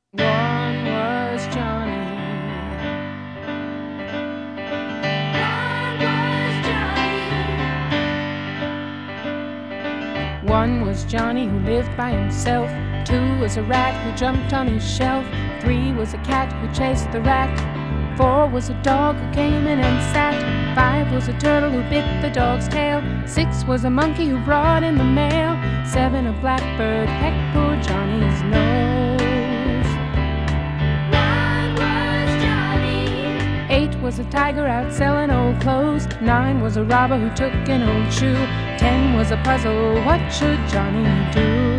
One was Johnny. One was Johnny who lived by himself. Two was a rat who jumped on his shelf. Three was a cat who chased the rat. Four was a dog who came in and sat. Five was a turtle who bit the dog's tail. Six was a monkey who brought in the mail. Seven a blackbird pecked poor Johnny's nose. One was Johnny. Eight was a tiger out selling old clothes. Nine was a robber who took an old shoe. 10 was a puzzle, what should Johnny do?